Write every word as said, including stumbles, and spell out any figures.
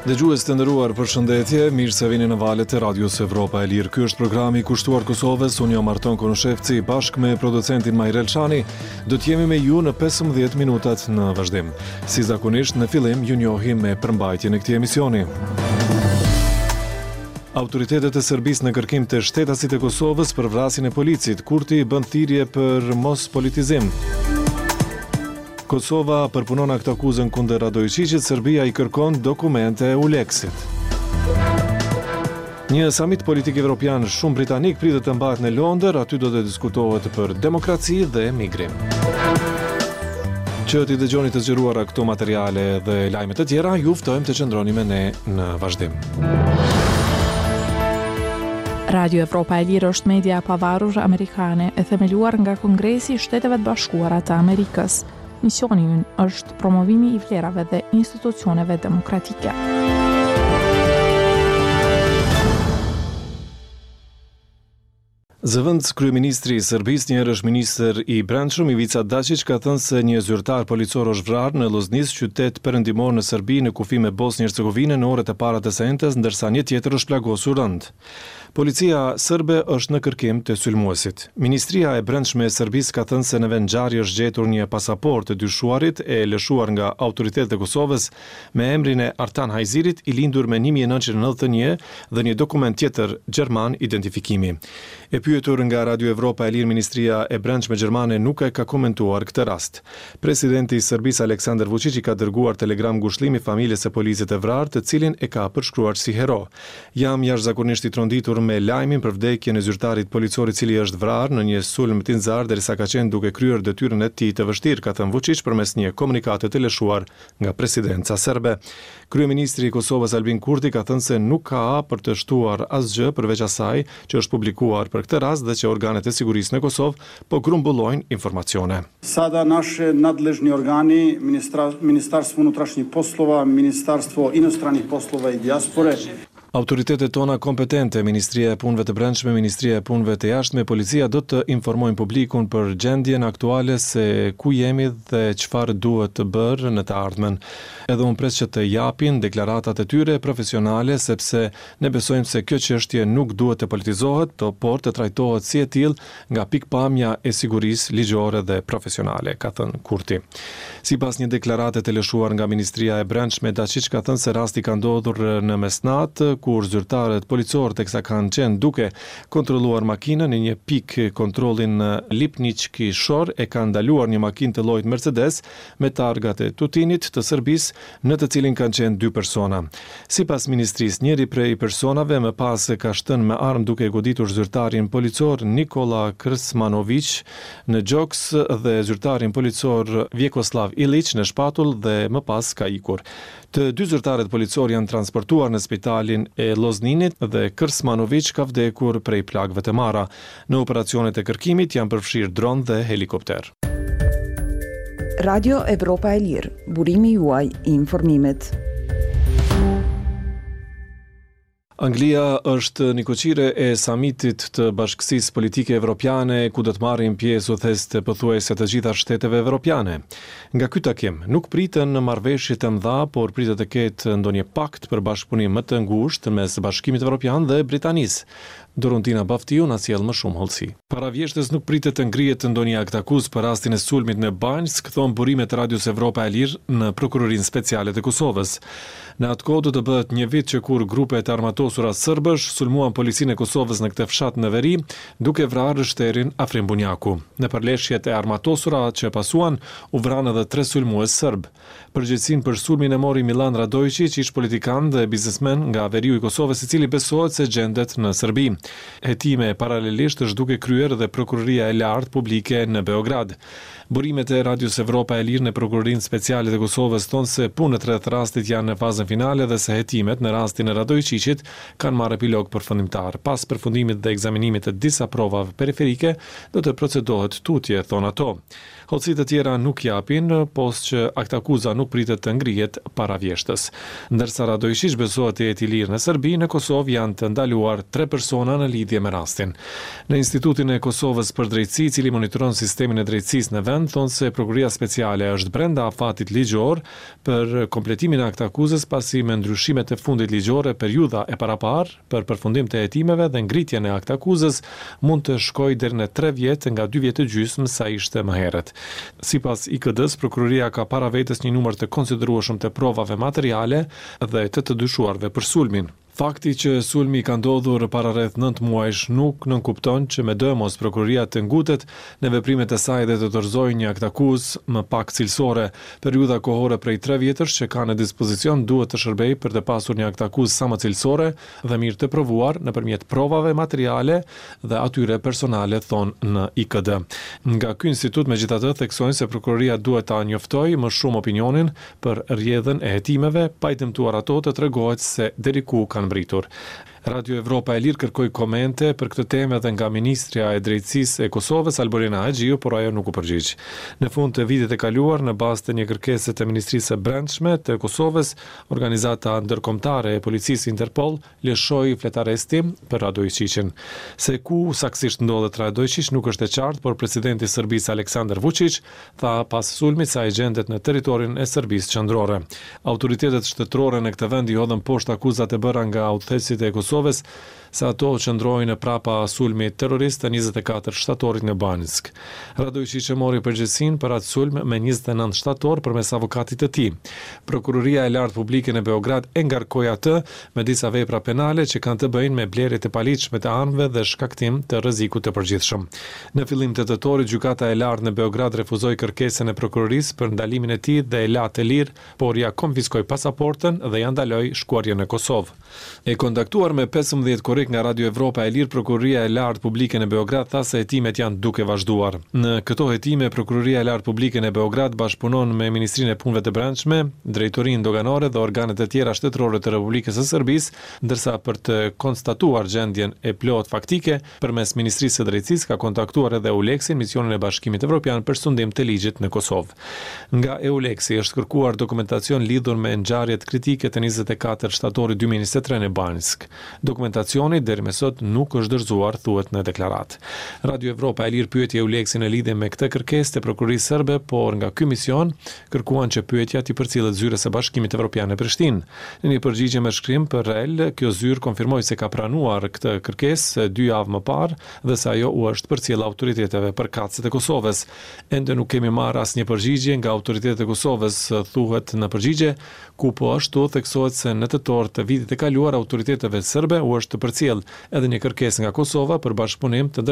Dëgjues të nderuar, përshëndetje, mirë se vini në valët e Radios Evropa e Lirë. Ky është programi i kushtuar Kosovës, unë jam Marton Konoshevci, bashkë me producentin Majrel Elçani, do të jemi me ju në pesëmbëdhjetë minutat në vazhdim. Si zakonisht, në fillim ju njohim me përmbajtjen e këtij emisioni. Autoritetet e Serbisë në kërkim të shtetasit e Kosovës për vrasjen e policit. Kurti bën thirrje për mos politizim. Kosova përpunon akt akuzën kundër Radojčićit, Serbia i kërkon dokumente e Uleksit. Një samit politik evropian shumë britanik pritet të mbahet në Londër, aty do të diskutohet për demokraci dhe migrim. Që t'i dëgjoni të zgjeruara këto materiale dhe lajmet të tjera, ju ftojmë të qëndroni me ne në vazhdim. Radio Evropa e Lirë është media e pavarur amerikane e themeluar nga Kongresi i Shteteve të Bashkuara të Amerikës. Misioni ynë është promovimi i vlerave dhe institucioneve demokratike. Zëvendës kryeministri i Serbisë, një herë është ministër i Brendshëm, Ivica Dačić, ka thënë se një zyrtar policor është vrarë në Loznicë, qytet perëndimor në Serbi, në kufi me Bosnjë Hercegovinë në orët e para të së entes, ndërsa një tjetër është plagosur rënd. Policia serbe është në kërkim të sulmuesit. Ministria e Brendshme e Serbisë ka thënë se në vend ngjarje është gjetur një pasaportë të dyshuarit e lëshuar nga autoritetet e Kosovës me emrin e Artan Hajzirit, i lindur me një mijë e nëntëqind e nëntëdhjetë e një dhe një dokument tjetër gjerman identifikimi. E pyetur nga Radio Evropa e Lirë, Ministria e Brendshme gjermane nuk e ka komentuar këtë rast. Presidenti i Serbisë Aleksandar Vučić i ka dërguar telegram ngushëllimi familjes së policit të vrarë, të cilin e ka përshkruar si hero. Jam jashtëzakonisht i tronditur me lajmin për vdekjen e zyrtarit policor i cili është vrarë në një sulm tinzar derisa ka qenë duke kryer detyrën e tij të vështirë, ka thënë Vučić përmes një komunikati të lëshuar nga presidenca serbe. Kryeministri i Kosovës Albin Kurti ka thënë se nuk ka për të shtuar asgjë përveç asaj që është publikuar për këtë rast dhe që organet e sigurisë në Kosovë po grumbullojnë informacione. Sada naše nadležni organi, Ministarstvo unutrašnjih poslova, Ministarstvo inostranih poslova i dijaspore, Autoritetet tona kompetente, Ministria e Punëve të Brendshme, Ministria e Punëve të Jashtme, Policia do të informojnë publikun për gjendjen aktuale se ku jemi dhe çfarë duhet të bërë në të ardhmen. Edhe unë pres që të japin deklaratat e tyre profesionale, sepse ne besojmë se kjo çështje nuk duhet të politizohet, por të trajtohet si e tillë nga pikpamja e sigurisë ligjore dhe profesionale, ka thënë Kurti. Sipas një deklarate të lëshuar nga Ministria e Brendshme, Dačić ka thënë se rasti ka ndodhur në mesnat, kur zyrtarët policor teksa kanë qenë duke kontrolluar makinën në një pikë kontrollin në Lipnički Shor, e kanë ndaluar një makinë të llojit Mercedes me targat e Tutinit të Serbisë, në të cilin kanë qenë dy persona. Sipas ministrisë, njëri prej personave më pas ka shtënë me armë duke goditur zyrtarin policor Nikola Krsmanović në gjoks dhe zyrtarin policor Vjekoslav Ilić në shpatull dhe më pas ka ikur. Të dy zyrtarët policor janë transportuar në spitalin e Lozninit dhe Krsmanović ka vdekur prej plagëve të marra. Në operacionet e kërkimit janë përfshirë dron dhe helikopter. Radio Evropa e Lirë, burimi juaj i informimit. Anglia është nikoqire e samitit të Bashkësisë Politike Evropiane, ku do të marrin pjesë udhëheqësit pothuajse të gjitha shteteve evropiane. Nga ky takim nuk priten marrëveshje të mëdha, por pritet të ketë ndonjë pakt për bashkëpunim më të ngushtë mes Bashkimit Evropian dhe Britanisë. Dorontina Baftiu na sjell më shumë hollësi. Para vjeshtës nuk pritet të ngrihet ndonjë akt akuz për rastin e sulmit në Banjsk, thon burimet e Radios Evropa e Lirë në Prokurorinë Speciale të Kosovës. Në atë kohë do të bëhet një vit që kur grupe të armatosura serbësh sulmuan policinë e Kosovës në këtë fshat në veri, duke vrarë rështerin Afrim Bunjaku. Në përleshjet e armatosura që pasuan, u vranë edhe tre sulmues serb. Përgjegjësinë për sulmin e mori Milan Radojčić, ish politikan dhe biznesmen nga veriu i Kosovës, i cili besohet se gjendet në Serbi. Hetime paralelisht është duke kryer dhe Prokuroria e Lartë Publike në Beograd. Burimet e Radios Evropa e Lirë në Prokurorinë Speciale të Kosovës thonë se punët rreth rastit janë në fazën finale dhe se hetimet në rastin e Radojčićit kanë marrë epilog përfundimtar. Pas përfundimit dhe ekzaminimit të disa provave periferike, do të procedohet tutje, thonë ato. Hollësitë të tjera nuk japin, post që akt akuza nuk pritet të ngrihet para vjeshtës. Ndërsa Radojčić besohet të jetë i lirë në Serbi, në Kosovë janë të ndaluar tre persona në lidhje me rastin. Në Institutin e Kosovës për Drejtësi, i cili monitoron sistemin e drejtësisë në vend, thonë se Prokuria Speciale është brenda afatit ligjor për kompletimin e aktakuzës pasi me ndryshimet e fundit ligjore periudha e parapar për përfundim të hetimeve dhe ngritjen e aktakuzës mund të shkojë deri në tre vjet nga dy vjet e gjysmë sa ishte më herët. Sipas I K D-s, prokuroria ka para vetes një numër të konsiderueshëm të provave materiale dhe të të dyshuarve për sulmin. Fakti që sulmi ka ndodhur para rreth nëntë muajsh nuk nënkupton që me dëmos prokuroria të ngutet në veprimet e saj dhe të dorëzojë një aktakuzë më pak cilësore. Periudha kohore prej tre vjetësh që ka në dispozicion duhet të shërbejë për të pasur një aktakuzë sa më cilësore dhe mirë të provuar nëpërmjet provave materiale dhe atyre personale, thonë në I K D. Nga ky institut megjithatë theksojnë se prokuroria duhet ta njoftojë më shumë opinionin për rrjedhën e hetimeve, pa I dëmtuar ato të tregohet se deri ku kanë mbritur. Radio Evropa e Lirë kërkoi komente për këtë temë edhe nga Ministrja e Drejtësisë e Kosovës, Alborina Haxhiu, por ajo nuk u përgjigj. Në fund të vitit të kaluar, në bazë të një kërkese të Ministrisë së Brendshme të Kosovës, organizata ndërkombëtare e policisë Interpol lëshoi fletaresti për Radojčićin. Se ku saktësisht ndodhet Radojčić nuk është e qartë, por presidenti i Serbisë Aleksandar Vučić tha pas sulmit se ai gjendet në territorin e Serbisë qendrore. Autoritetet shtetërore në këtë vend I hodhën poshtë akuzat e bëra nga udhëheqësit e Kosovës se ato qëndrojnë prapa sulmit terrorist të njëzet e katër shtatorit në Banjsk. Radojčić mori përgjegjësinë për atë sulm me njëzet e nëntë shtator përmes avokatit të tij. Prokuroria e lartë publike në Beograd e ngarkoi atë me disa vepra penale që kanë të bëjnë me blerje të paligjshme të anëve dhe shkaktim të rrezikut të përgjithshëm. Në fillim të tetorit, gjykata e lartë në Beograd refuzoi kërkesën e prokurorisë për ndalimin e tij dhe e la të lirë, por ja konfiskoi pasaportën dhe ja ndaloi shkuarjen në Kosovë. E kontaktuar me pesëmbëdhjetë korrik nga Radio Evropa e Lirë, Prokuroria e Lartë Publike në Beograd tha se hetimet janë duke vazhduar. Në këto hetime, Prokuroria e Lartë Publike në Beograd bashkëpunon me Ministrinë e Punëve të Brendshme, Drejtorinë Doganore dhe organet e tjera shtetërore të Republikës së Serbisë, ndërsa për të konstatuar gjendjen e plot faktike, përmes Ministrisë së Drejtësisë ka kontaktuar edhe EULEX-in, misionin e Bashkimit Evropian për sundim të ligjit në Kosovë. Nga EULEX-i është kërkuar dokumentacion lidhur me ngjarjet kritike të njëzet e katër shtatorit dy mijë e njëzet e tre në Banjsk. Dokumentacioni deri më sot nuk është dorëzuar, thuhet në deklaratë. Radio Evropa e Lirë pyeti EULEX-in në lidhje me këtë kërkesë të prokurorisë serbe, por nga ky mision kërkuan që pyetja t'i përcjellet zyrës së Bashkimit Evropian në Prishtinë. Në një përgjigje me shkrim për R E L, kjo zyrë konfirmoi se ka pranuar këtë kërkesë dy javë më parë dhe se ajo u është përcjellë autoriteteve përkatëse të Kosovës. Ende nuk kemi marrë asnjë përgjigje nga autoritetet e Kosovës, thuhet në përgjigje, ku po ashtu theksohet se në tetor të vitit të kaluar autoriteteve serbe u është përcjell edhe një kërkesë nga Kosova për bashkëpunim të